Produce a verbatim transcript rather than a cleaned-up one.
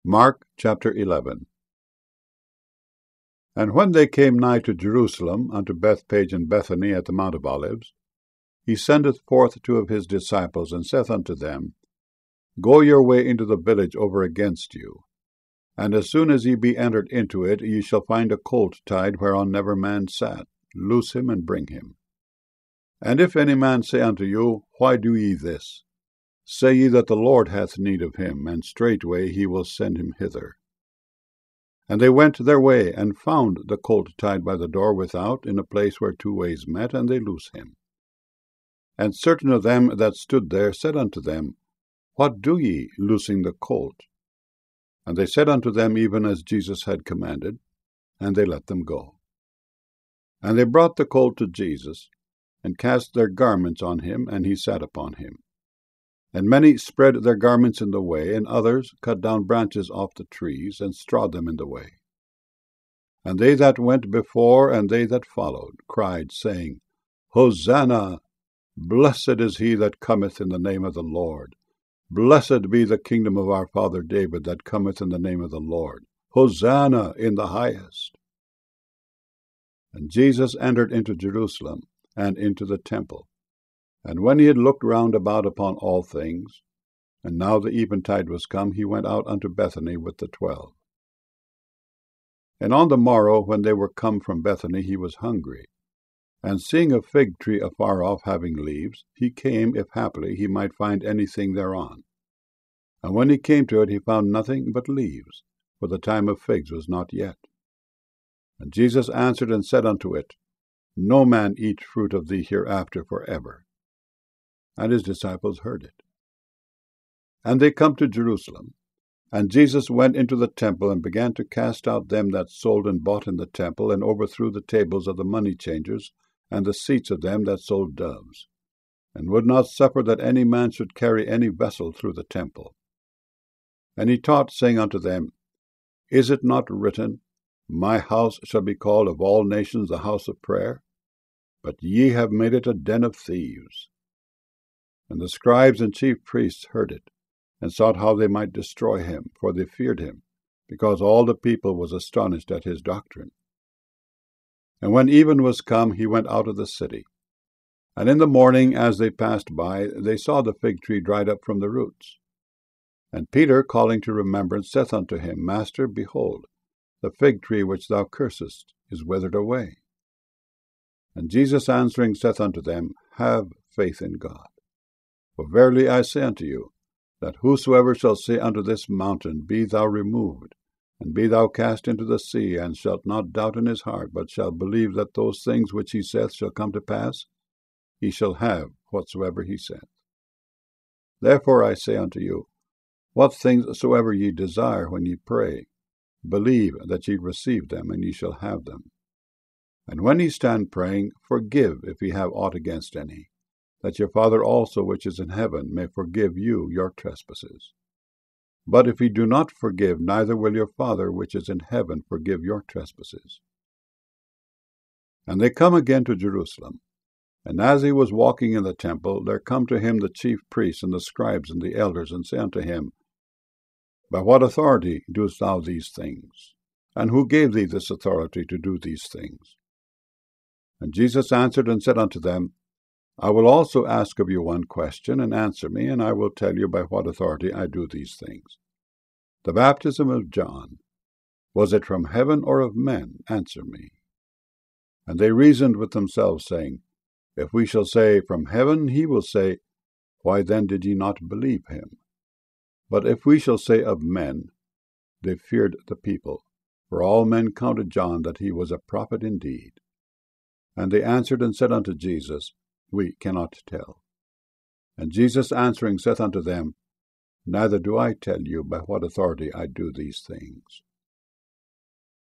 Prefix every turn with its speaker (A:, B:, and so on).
A: Mark chapter eleven. And when they came nigh to Jerusalem, unto Bethpage and Bethany at the Mount of Olives, he sendeth forth two of his disciples, and saith unto them, Go your way into the village over against you, and as soon as ye be entered into it, ye shall find a colt tied whereon never man sat. Loose him, and bring him. And if any man say unto you, Why do ye this? Say ye that the Lord hath need of him, and straightway he will send him hither. And they went their way, and found the colt tied by the door without, in a place where two ways met, and they loose him. And certain of them that stood there said unto them, What do ye, loosing the colt? And they said unto them even as Jesus had commanded, and they let them go. And they brought the colt to Jesus, and cast their garments on him, and he sat upon him. And many spread their garments in the way, and others cut down branches off the trees, and strawed them in the way. And they that went before, and they that followed, cried, saying, Hosanna! Blessed is he that cometh in the name of the Lord. Blessed be the kingdom of our father David that cometh in the name of the Lord. Hosanna in the highest. And Jesus entered into Jerusalem, and into the temple. And when he had looked round about upon all things, and now the eventide was come, he went out unto Bethany with the twelve. And on the morrow, when they were come from Bethany, he was hungry. And seeing a fig tree afar off having leaves, he came, if haply he might find anything thereon. And when he came to it, he found nothing but leaves, for the time of figs was not yet. And Jesus answered and said unto it, No man eat fruit of thee hereafter for ever. And his disciples heard it. And they come to Jerusalem. And Jesus went into the temple, and began to cast out them that sold and bought in the temple, and overthrew the tables of the money changers, and the seats of them that sold doves, and would not suffer that any man should carry any vessel through the temple. And he taught, saying unto them, Is it not written, My house shall be called of all nations the house of prayer? But ye have made it a den of thieves. And the scribes and chief priests heard it, and sought how they might destroy him, for they feared him, because all the people was astonished at his doctrine. And when even was come, he went out of the city. And in the morning, as they passed by, they saw the fig tree dried up from the roots. And Peter, calling to remembrance, saith unto him, Master, behold, the fig tree which thou cursest is withered away. And Jesus answering saith unto them, Have faith in God. For verily I say unto you, that whosoever shall say unto this mountain, Be thou removed, and be thou cast into the sea, and shalt not doubt in his heart, but shall believe that those things which he saith shall come to pass, he shall have whatsoever he saith. Therefore I say unto you, what things soever ye desire when ye pray, believe that ye receive them, and ye shall have them. And when ye stand praying, forgive if ye have aught against any, that your Father also which is in heaven may forgive you your trespasses. But if ye do not forgive, neither will your Father which is in heaven forgive your trespasses. And they come again to Jerusalem. And as he was walking in the temple, there come to him the chief priests and the scribes and the elders, and say unto him, By what authority doest thou these things? And who gave thee this authority to do these things? And Jesus answered and said unto them, I will also ask of you one question, and answer me, and I will tell you by what authority I do these things. The baptism of John, was it from heaven or of men? Answer me. And they reasoned with themselves, saying, If we shall say, From heaven, he will say, Why then did ye not believe him? But if we shall say of men, they feared the people, for all men counted John that he was a prophet indeed. And they answered and said unto Jesus, We cannot tell. And Jesus answering saith unto them, Neither do I tell you by what authority I do these things.